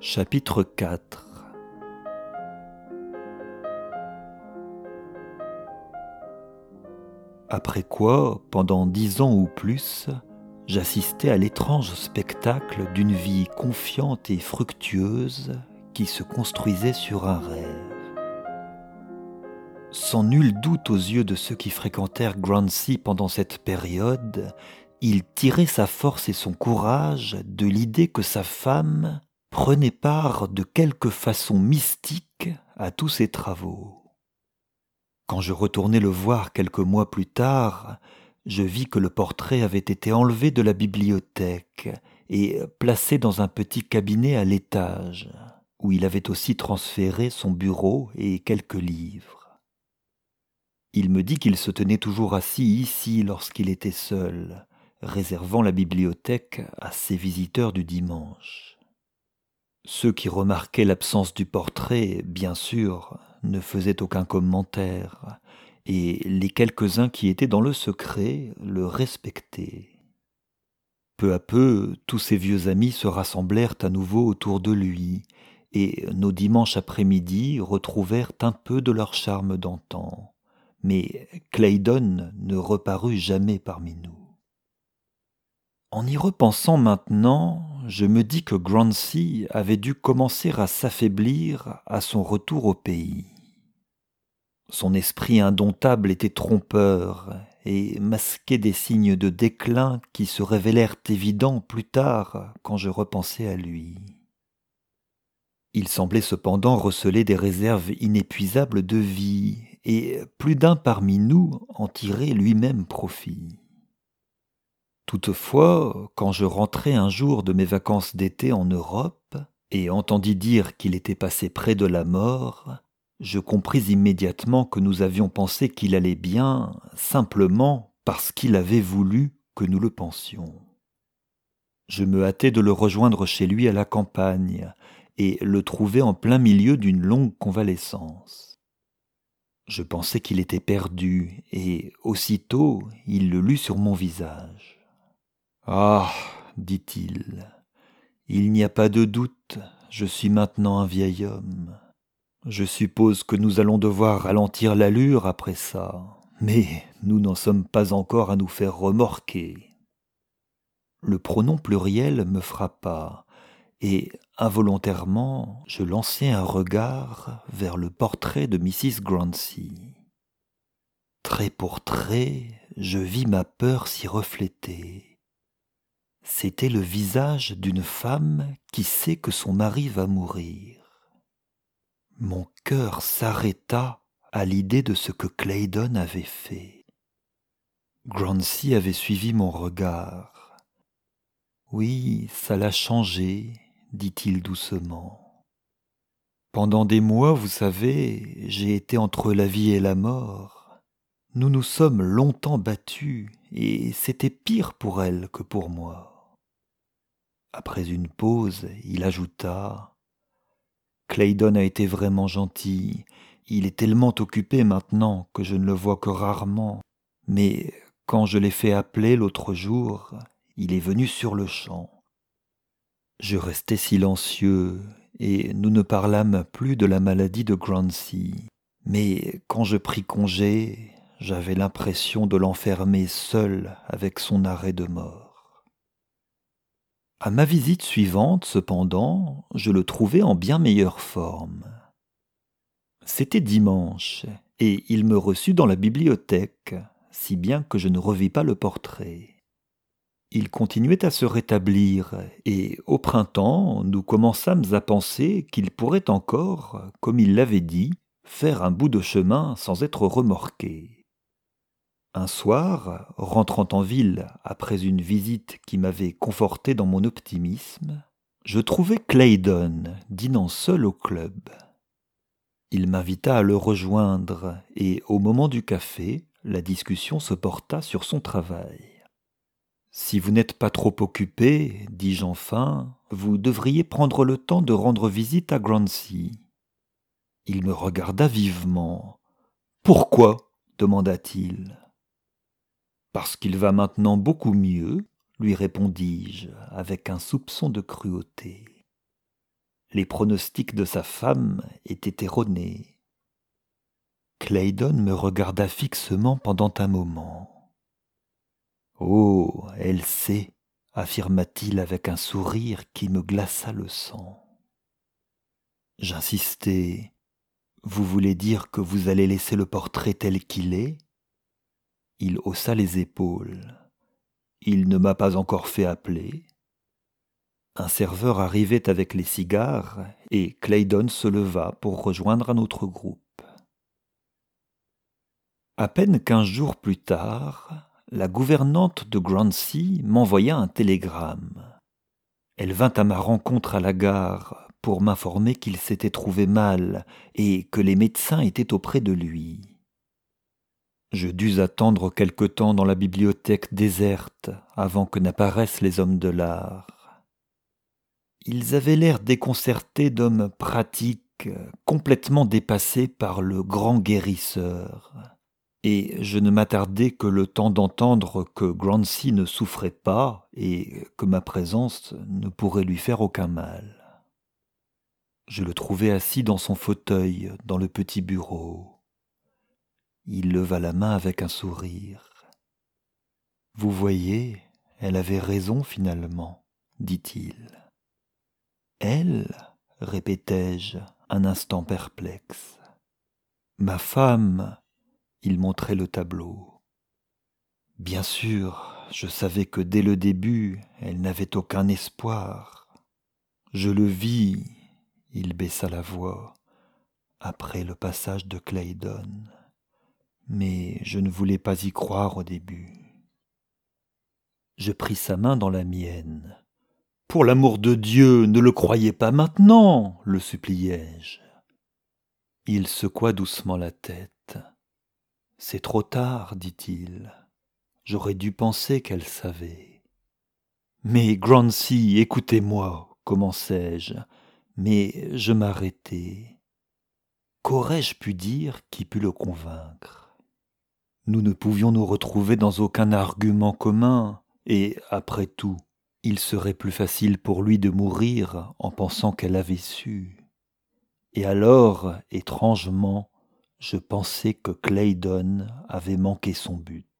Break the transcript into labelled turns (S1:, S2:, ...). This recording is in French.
S1: Chapitre 4. Après quoi, pendant 10 ans ou plus, j'assistais à l'étrange spectacle d'une vie confiante et fructueuse qui se construisait sur un rêve. Sans nul doute aux yeux de ceux qui fréquentèrent Gransea pendant cette période, il tirait sa force et son courage de l'idée que sa femme prenait part de quelque façon mystique à tous ses travaux. Quand je retournai le voir quelques mois plus tard, je vis que le portrait avait été enlevé de la bibliothèque et placé dans un petit cabinet à l'étage, où il avait aussi transféré son bureau et quelques livres. Il me dit qu'il se tenait toujours assis ici lorsqu'il était seul, réservant la bibliothèque à ses visiteurs du dimanche. Ceux qui remarquaient l'absence du portrait, bien sûr, ne faisaient aucun commentaire, et les quelques-uns qui étaient dans le secret le respectaient. Peu à peu, tous ses vieux amis se rassemblèrent à nouveau autour de lui, et nos dimanches après-midi retrouvèrent un peu de leur charme d'antan. Mais Claydon ne reparut jamais parmi nous. En y repensant maintenant, je me dis que Gransea avait dû commencer à s'affaiblir à son retour au pays. Son esprit indomptable était trompeur et masquait des signes de déclin qui se révélèrent évidents plus tard quand je repensais à lui. Il semblait cependant receler des réserves inépuisables de vie, et plus d'un parmi nous en tirait lui-même profit. Toutefois, quand je rentrai un jour de mes vacances d'été en Europe et entendis dire qu'il était passé près de la mort, je compris immédiatement que nous avions pensé qu'il allait bien simplement parce qu'il avait voulu que nous le pensions. Je me hâtai de le rejoindre chez lui à la campagne et le trouvai en plein milieu d'une longue convalescence. Je pensais qu'il était perdu et aussitôt il le lut sur mon visage. « Ah, dit-il, il n'y a pas de doute, je suis maintenant un vieil homme. Je suppose que nous allons devoir ralentir l'allure après ça, mais nous n'en sommes pas encore à nous faire remorquer. » Le pronom pluriel me frappa, et involontairement je lançai un regard vers le portrait de Mrs. Gransea. Trait pour trait, je vis ma peur s'y refléter. C'était le visage d'une femme qui sait que son mari va mourir. Mon cœur s'arrêta à l'idée de ce que Claydon avait fait. Gransea avait suivi mon regard. « Oui, ça l'a changé, dit-il doucement. Pendant des mois, vous savez, j'ai été entre la vie et la mort. Nous nous sommes longtemps battus, et c'était pire pour elle que pour moi. » Après une pause, il ajouta « Claydon a été vraiment gentil. Il est tellement occupé maintenant que je ne le vois que rarement. Mais quand je l'ai fait appeler l'autre jour, il est venu sur-le-champ. » Je restai silencieux et nous ne parlâmes plus de la maladie de Gransea. Mais quand je pris congé, j'avais l'impression de l'enfermer seul avec son arrêt de mort. À ma visite suivante, cependant, je le trouvai en bien meilleure forme. C'était dimanche, et il me reçut dans la bibliothèque, si bien que je ne revis pas le portrait. Il continuait à se rétablir, et au printemps, nous commençâmes à penser qu'il pourrait encore, comme il l'avait dit, faire un bout de chemin sans être remorqué. Un soir, rentrant en ville après une visite qui m'avait conforté dans mon optimisme, je trouvai Claydon dînant seul au club. Il m'invita à le rejoindre et au moment du café, la discussion se porta sur son travail. « Si vous n'êtes pas trop occupé, dis-je enfin, vous devriez prendre le temps de rendre visite à Gransea. » Il me regarda vivement. « Pourquoi ?» demanda-t-il. « Parce qu'il va maintenant beaucoup mieux, lui répondis-je avec un soupçon de cruauté. les pronostics de sa femme étaient erronés. Claydon me regarda fixement pendant un moment. « Oh, elle sait !» affirma-t-il avec un sourire qui me glaça le sang. J'insistai. « Vous voulez dire que vous allez laisser le portrait tel qu'il est ?» Il haussa les épaules. « Il ne m'a pas encore fait appeler. » Un serveur arrivait avec les cigares et Claydon se leva pour rejoindre un autre groupe. À peine 15 jours plus tard, la gouvernante de Gransea m'envoya un télégramme. Elle vint à ma rencontre à la gare pour m'informer qu'il s'était trouvé mal et que les médecins étaient auprès de lui. Je dus attendre quelque temps dans la bibliothèque déserte avant que n'apparaissent les hommes de l'art. Ils avaient l'air déconcertés d'hommes pratiques, complètement dépassés par le grand guérisseur. Et je ne m'attardai que le temps d'entendre que Gransea ne souffrait pas et que ma présence ne pourrait lui faire aucun mal. Je le trouvai assis dans son fauteuil, dans le petit bureau. Il leva la main avec un sourire. « Vous voyez, elle avait raison finalement, dit-il. »« Elle ?» répétai-je, un instant perplexe. « Ma femme !» Il montrait le tableau. Bien sûr, je savais que dès le début, elle n'avait aucun espoir. Je le vis, il baissa la voix, après le passage de Claydon. Mais je ne voulais pas y croire au début. Je pris sa main dans la mienne. « Pour l'amour de Dieu, ne le croyez pas maintenant !» le suppliai-je. Il secoua doucement la tête. « C'est trop tard, dit-il. J'aurais dû penser qu'elle savait. »« Mais Gransea, écoutez-moi, commençai-je, mais je m'arrêtai. Qu'aurais-je pu dire qui pût le convaincre ? Nous ne pouvions nous retrouver dans aucun argument commun, et, après tout, il serait plus facile pour lui de mourir en pensant qu'elle avait su. Et alors, étrangement, je pensais que Claydon avait manqué son but.